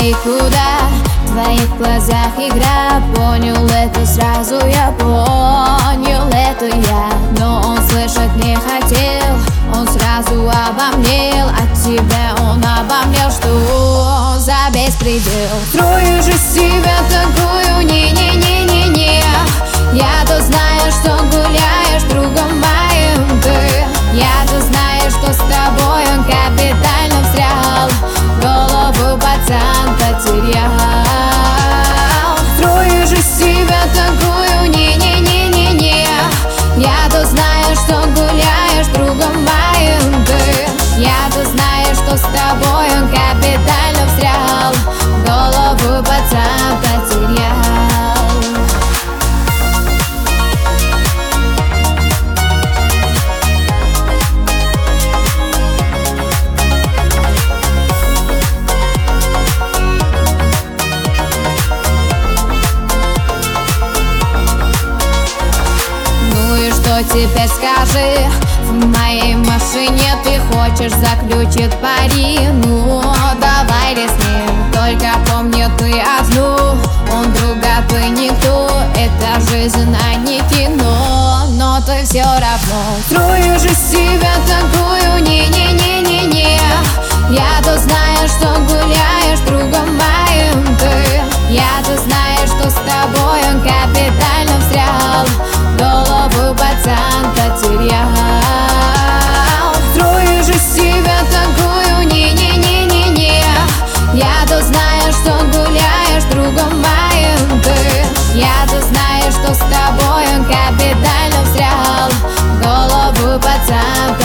и куда? В твоих глазах игра. Понял это сразу, я понял это я. Но он слышать не хотел, он сразу обомлел. От тебя он обомлел, что за беспредел. Строю же себя такую, не-не-не-не-не. Я-то знаю, что гуляешь с другом моим ты. Я-то знаю, что с тобой он капитально встрял. Голову пацан потерял. Строю же себя такую, не-не-не-не-не. Я-то знаю, что гуляешь с другом моим ты. Я-то знаю, что с тобой он капитально встрял. Голову пацан потерял. Теперь скажи, в моей машине ты хочешь заключить пари? Ну, давай рискнем, только помни ты одну. Он друга, ты никто, это жизнь, а не кино. Но ты все равно строишь из себя такую, не-не-не-не-не. Я-то знаю, что гуляешь с другом моим ты. Я-то знаю, что с тобой он капитально встрял. Голову пацан потерял. Строишь из себя такую, не-не-не-не-не. Я-то знаю, что гуляешь с другом моим ты. Я-то знаю, что с тобой он капитально встрял. Голову пацан потерял.